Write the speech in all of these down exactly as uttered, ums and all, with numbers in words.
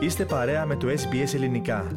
Είστε παρέα με το ες μπι ες Ελληνικά.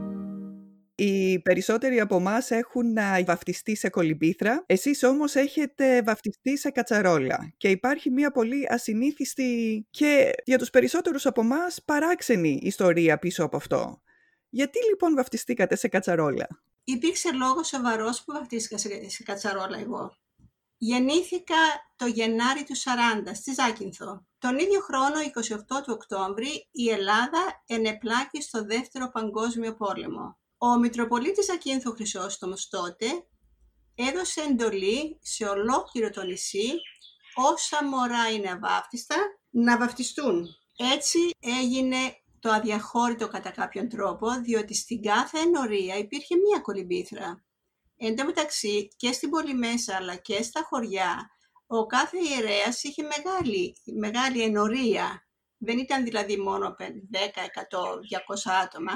Οι περισσότεροι από εμάς έχουν βαφτιστεί σε κολυμπήθρα, εσείς όμως έχετε βαφτιστεί σε κατσαρόλα και υπάρχει μια πολύ ασυνήθιστη και για τους περισσότερους από εμάς παράξενη ιστορία πίσω από αυτό. Γιατί λοιπόν βαφτιστήκατε σε κατσαρόλα? Υπήρξε λόγος σοβαρός που βαφτίστηκα σε, σε κατσαρόλα εγώ. Γεννήθηκα το Γενάρη του σαράντα στη Ζάκυνθο. Τον ίδιο χρόνο, εικοστή όγδοη του Οκτώβρη, η Ελλάδα ενεπλάκη στο Δεύτερο Παγκόσμιο Πόλεμο. Ο Μητροπολίτης Ζακύνθου Χρυσόστομος τότε έδωσε εντολή σε ολόκληρο το νησί όσα μωρά είναι αβάφτιστα να βαφτιστούν. Έτσι έγινε το αδιαχώρητο κατά κάποιον τρόπο, διότι στην κάθε ενορία υπήρχε μία κολυμπήθρα. Εν τω μεταξύ και στην Πολυμέσα αλλά και στα χωριά ο κάθε ιερέας είχε μεγάλη, μεγάλη ενορία. Δεν ήταν δηλαδή μόνο δέκα, εκατό, διακόσια άτομα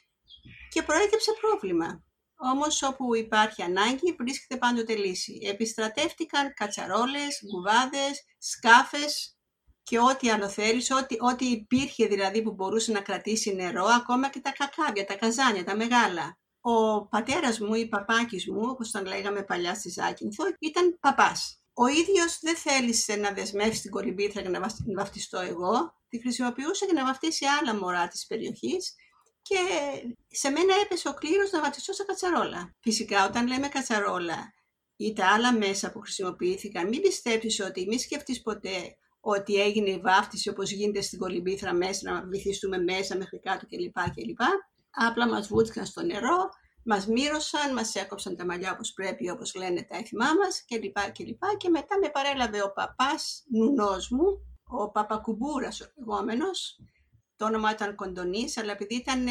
και προέκυψε πρόβλημα. Όμως όπου υπάρχει ανάγκη βρίσκεται πάντοτε λύση. Επιστρατεύτηκαν κατσαρόλες, γκουβάδες, σκάφες και ό,τι άλλο θέλεις, ό,τι, ό,τι υπήρχε δηλαδή που μπορούσε να κρατήσει νερό, ακόμα και τα κακάβια, τα καζάνια, τα μεγάλα. Ο πατέρας μου ή παπάκης μου, όπως τον λέγαμε παλιά στη Ζάκυνθο, ήταν παπάς. Ο ίδιος δεν θέλησε να δεσμεύσει την κολυμπήθρα για να βαφτιστώ εγώ, τη χρησιμοποιούσε για να βαφτίσει άλλα μωρά της περιοχής και σε μένα έπεσε ο κλήρος να βαφτιστώ σε κατσαρόλα. Φυσικά όταν λέμε κατσαρόλα ή τα άλλα μέσα που χρησιμοποιήθηκαν, μην πιστέψεις ότι μη σκεφτείς ποτέ ότι έγινε η βάφτιση όπως γίνεται στην κολυμπήθρα μέσα, να βυθιστούμε μέσα μέχρι κάτω κλπ. κλπ. Απλά μας βούτυκαν στο νερό, μας μύρωσαν, μας έκοψαν τα μαλλιά όπως πρέπει, όπως λένε τα έθιμά μας κλπ. κλπ. Και μετά με παρέλαβε ο παπάς νουνός μου, ο Παπακουμπούρας ο λεγόμενος. Το όνομα ήταν Κοντονής, αλλά επειδή ήταν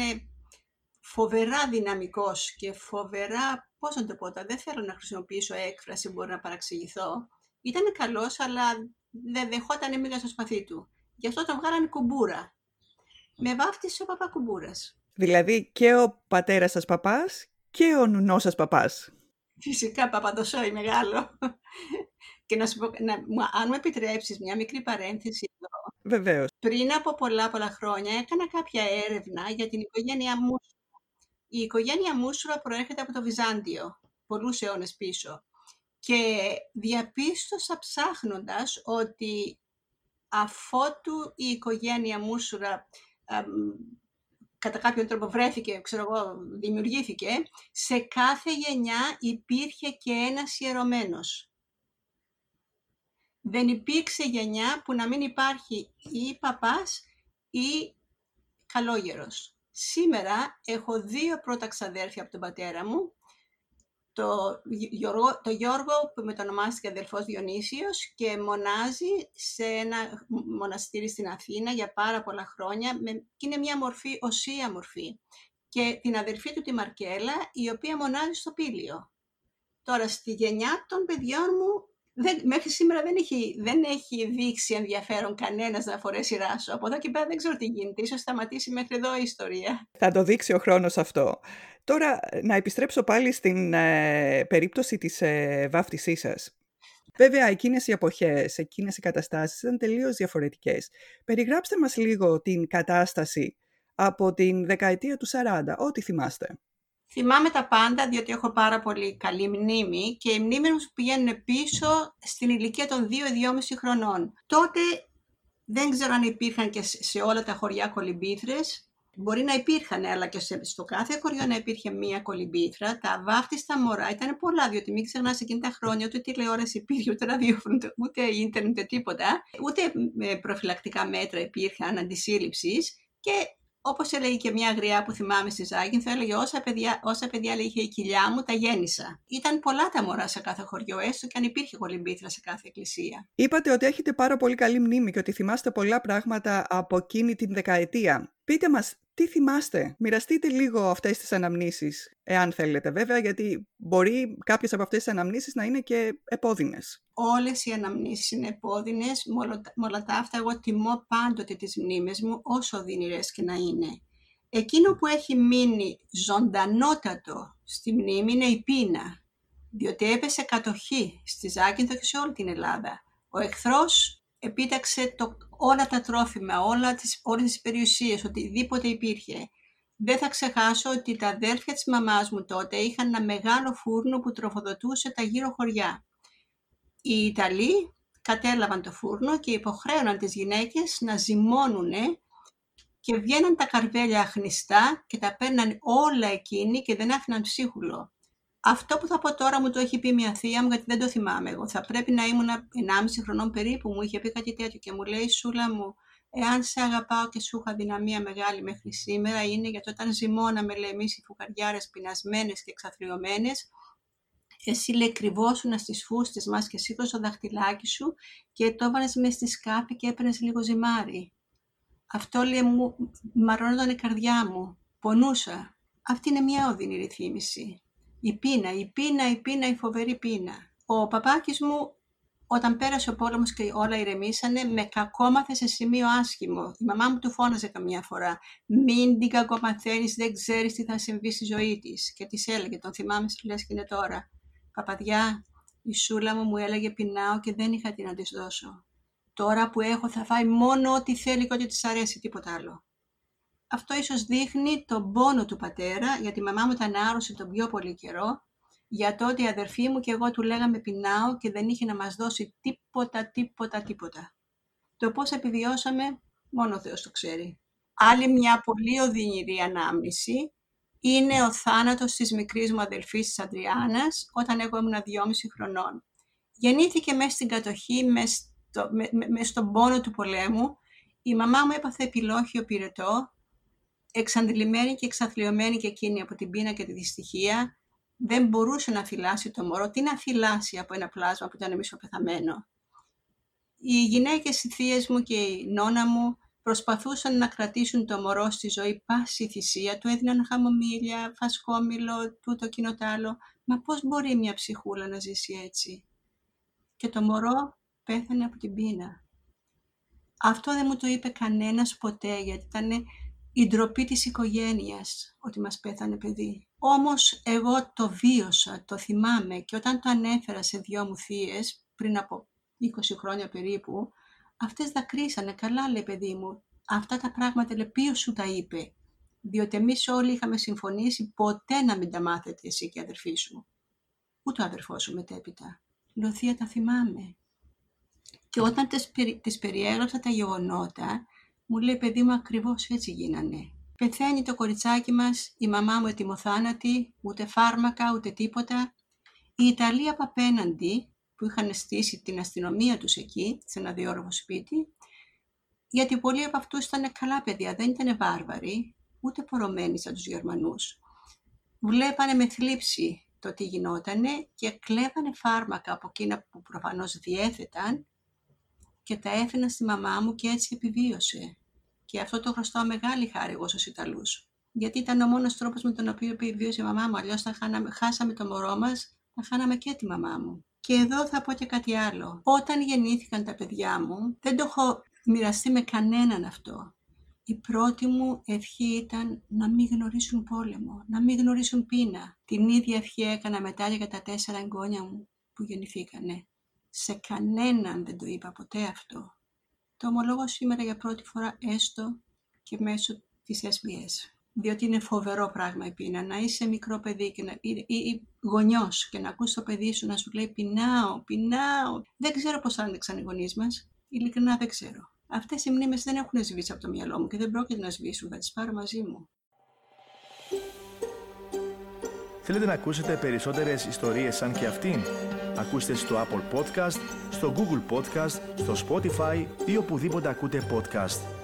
φοβερά δυναμικός και φοβερά, πώς να το πω, δεν θέλω να χρησιμοποιήσω έκφραση, μπορεί να παραξηγηθώ. Ήταν καλός, αλλά δεν δεχόταν μίγα στο σπαθί του. Γι' αυτό τον βγάλανε Κουμπούρα. Με βάφτισε ο Παπακουμπούρας. Δηλαδή και ο πατέρας σας παπάς και ο νουνός σας παπάς. Φυσικά Παπαδοσόη μεγάλο. Και να σου πω, να, αν μου επιτρέψεις μια μικρή παρένθεση εδώ. Βεβαίως. Πριν από πολλά πολλά χρόνια έκανα κάποια έρευνα για την οικογένεια Μούσουρα. Η οικογένεια Μούσουρα προέρχεται από το Βυζάντιο, πολλούς αιώνες πίσω. Και διαπίστωσα ψάχνοντας ότι αφότου η οικογένεια Μούσουρα κατά κάποιον τρόπο βρέθηκε, ξέρω εγώ, δημιουργήθηκε, σε κάθε γενιά υπήρχε και ένας ιερωμένος. Δεν υπήρξε γενιά που να μην υπάρχει ή παπάς ή καλόγερος. Σήμερα έχω δύο πρώτα ξαδέρφια από τον πατέρα μου, το Γιώργο, το Γιώργο που μετονομάστηκε αδελφός Διονύσιος και μονάζει σε ένα μοναστήρι στην Αθήνα για πάρα πολλά χρόνια και είναι μια μορφή, οσία μορφή. Και την αδερφή του τη Μαρκέλα, η οποία μονάζει στο Πήλιο. Τώρα στη γενιά των παιδιών μου δεν, μέχρι σήμερα δεν έχει, δεν έχει δείξει ενδιαφέρον κανένας να φορέσει ράσο. Από εδώ και πέρα δεν ξέρω τι γίνεται. Ίσως σταματήσει μέχρι εδώ η ιστορία. Θα το δείξει ο χρόνος αυτό. Τώρα να επιστρέψω πάλι στην ε, περίπτωση της ε, βάφτισής σας. Βέβαια, εκείνες οι εποχές, εκείνες οι καταστάσεις ήταν τελείως διαφορετικές. Περιγράψτε μας λίγο την κατάσταση από την δεκαετία του σαράντα, ό,τι θυμάστε. Θυμάμαι τα πάντα, διότι έχω πάρα πολύ καλή μνήμη και οι μνήμες μου πηγαίνουν πίσω στην ηλικία των δύο με δυόμισι χρονών. Τότε δεν ξέρω αν υπήρχαν και σε όλα τα χωριά κολυμπήθρες. Μπορεί να υπήρχαν, αλλά και στο κάθε χωριό να υπήρχε μία κολυμπήθρα. Τα βάφτιστα μωρά ήταν πολλά, διότι μην ξεχνάς εκείνη τα χρόνια ούτε τηλεόραση υπήρχε, ούτε ραδιόφωνο, ούτε ίντερνετ, ούτε τίποτα. Ούτε προφυλακτικά μέτρα υπήρχαν αντισύλληψης και όπως έλεγε και μια γριά που θυμάμαι στη Ζάκυνθο, έλεγε όσα παιδιά, όσα παιδιά είχε η κοιλιά μου, τα γέννησα. Ήταν πολλά τα μωρά σε κάθε χωριό, έστω και αν υπήρχε κολυμπήθρα σε κάθε εκκλησία. Είπατε ότι έχετε πάρα πολύ καλή μνήμη και ότι θυμάστε πολλά πράγματα από εκείνη την δεκαετία. Πείτε μας, τι θυμάστε, μοιραστείτε λίγο αυτές τις αναμνήσεις, εάν θέλετε βέβαια, γιατί μπορεί κάποιες από αυτές τις αναμνήσεις να είναι και επώδυνες. Όλες οι αναμνήσεις είναι επώδυνες, με όλα τα αυτά εγώ τιμώ πάντοτε τις μνήμες μου, όσο οδυνηρές και να είναι. Εκείνο που έχει μείνει ζωντανότατο στη μνήμη είναι η πείνα, διότι έπεσε κατοχή στη Ζάκυνθο και σε όλη την Ελλάδα. Ο εχθρός επίταξε το, όλα τα τρόφιμα, όλα τις, όλες τις περιουσίες, οτιδήποτε υπήρχε. Δεν θα ξεχάσω ότι τα αδέρφια της μαμάς μου τότε είχαν ένα μεγάλο φούρνο που τροφοδοτούσε τα γύρω χωριά. Οι Ιταλοί κατέλαβαν το φούρνο και υποχρέωναν τις γυναίκες να ζυμώνουνε και βγαίναν τα καρβέλια αχνιστά και τα παίρναν όλα εκείνοι και δεν άφηναν ψίχουλο. Αυτό που θα πω τώρα μου το έχει πει μια θεία μου, γιατί δεν το θυμάμαι εγώ. Θα πρέπει να ήμουν ενάμιση χρονών περίπου, μου είχε πει κάτι τέτοιο και μου λέει: Σούλα μου, εάν σε αγαπάω και σου είχα δυναμία μεγάλη μέχρι σήμερα, είναι γιατί όταν ζυμώναμε, λέει, εμείς οι φουκαριάρες πεινασμένες και εξαθλιωμένες, εσύ, λέει, κρυβόσουνα στις φούστες μας και σήκωσες το δαχτυλάκι σου και το έβαλες μες στη σκάφη και έπαιρνες λίγο ζυμάρι. Αυτό, λέει, μου μαρώνονταν η καρδιά μου. Πονούσα. Αυτή είναι μια οδυνηρή θύμηση. Η πείνα, η πείνα, η πείνα, η φοβερή πείνα. Ο παπάκης μου, όταν πέρασε ο πόλεμος και όλα ηρεμήσανε, με κακόμαθε σε σημείο άσχημο. Η μαμά μου του φώναζε καμιά φορά: μην την κακομαθαίνεις, δεν ξέρεις τι θα συμβεί στη ζωή της. Και της έλεγε, τον θυμάμαι λες και είναι τώρα: παπαδιά, η Σούλα μου μου έλεγε πεινάω και δεν είχα τι να της δώσω. Τώρα που έχω θα φάει μόνο ό,τι θέλει και ό,τι της αρέσει, τίποτα άλλο. Αυτό ίσως δείχνει τον πόνο του πατέρα, γιατί η μαμά μου ήταν άρρωστη τον πιο πολύ καιρό, για το ότι η αδερφή μου και εγώ του λέγαμε πεινάω και δεν είχε να μας δώσει τίποτα, τίποτα, τίποτα. Το πώς επιβιώσαμε, μόνο ο Θεός το ξέρει. Άλλη μια πολύ οδυνηρή ανάμνηση είναι ο θάνατος της μικρής μου αδελφής της Αντριάννας, όταν εγώ ήμουν δυόμιση χρονών. Γεννήθηκε μέσα στην κατοχή, μέσα στο, με, με, με στον πόνο του πολέμου. Η μαμά μου έπαθε επιλόχιο πυρετό, εξαντλημένη και εξαθλιωμένη και εκείνη από την πείνα και τη δυστυχία. Δεν μπορούσε να θυλάσει το μωρό. Τι να θυλάσει από ένα πλάσμα που ήταν μισοπεθαμένο. Οι γυναίκες, οι θείες μου και η νόνα μου προσπαθούσαν να κρατήσουν το μωρό στη ζωή πάση θυσία. Του έδιναν χαμομήλια, φασκόμηλο, τούτο κοινό τ' άλλο. Μα πώς μπορεί μια ψυχούλα να ζήσει έτσι? Και το μωρό πέθανε από την πείνα. Αυτό δεν μου το είπε κανένας ποτέ, γιατί ήταν η ντροπή της οικογένειας ότι μας πέθανε παιδί. Όμως εγώ το βίωσα, το θυμάμαι, και όταν το ανέφερα σε δυο μου θείες πριν από είκοσι χρόνια περίπου, αυτές δακρύσανε. Καλά, λέει, παιδί μου, αυτά τα πράγματα, λέει, ποιος σου τα είπε? Διότι εμείς όλοι είχαμε συμφωνήσει ποτέ να μην τα μάθετε εσύ και η αδερφή σου. Ούτε ο αδερφός σου μετέπειτα. Λέω, θεία, τα θυμάμαι. Και όταν τις, περι... τις περιέγραψα τα γεγονότα, μου λέει, παιδί μου, ακριβώς έτσι γίνανε. Πεθαίνει το κοριτσάκι μας, η μαμά μου ετοιμοθάνατη, ούτε φάρμακα, ούτε τίποτα. Οι Ιταλοί από απέναντι, που είχαν στήσει την αστυνομία τους εκεί, σε ένα διόρροφο σπίτι, γιατί πολλοί από αυτούς ήταν καλά παιδιά, δεν ήταν βάρβαροι, ούτε πορωμένοι σαν τους Γερμανούς. Βλέπανε με θλίψη το τι γινότανε και κλέβανε φάρμακα από εκείνα που προφανώς διέθεταν και τα έφεραν στη μαμά μου και έτσι επιβίωσε. Και αυτό το χρωστάω μεγάλη χάρη εγώ στους Ιταλούς. Γιατί ήταν ο μόνος τρόπος με τον οποίο επιβίωσε η μαμά μου. Αλλιώς θα χάσαμε το μωρό μας, θα χάναμε και τη μαμά μου. Και εδώ θα πω και κάτι άλλο. Όταν γεννήθηκαν τα παιδιά μου, δεν το έχω μοιραστεί με κανέναν αυτό. Η πρώτη μου ευχή ήταν να μην γνωρίσουν πόλεμο, να μην γνωρίσουν πείνα. Την ίδια ευχή έκανα μετά για τα τέσσερα εγγόνια μου που γεννηθήκανε. Σε κανέναν δεν το είπα ποτέ αυτό. Το ομολόγω σήμερα για πρώτη φορά, έστω και μέσω της ες μπι ες. Διότι είναι φοβερό πράγμα η πείνα. Να είσαι μικρό παιδί και να, ή, ή, ή γονιός και να ακούς το παιδί σου να σου λέει πεινάω, πεινάω. Δεν ξέρω πώς θα άντεξαν οι γονείς μας. Ειλικρινά δεν ξέρω. Αυτές οι μνήμες δεν έχουν σβήσει από το μυαλό μου και δεν πρόκειται να σβήσουν. Θα τις πάρω μαζί μου. Θέλετε να ακούσετε περισσότερες ιστορίες σαν και αυτήν? Ακούστε στο Apple Podcast, στο Google Podcast, στο Spotify ή οπουδήποτε ακούτε podcast.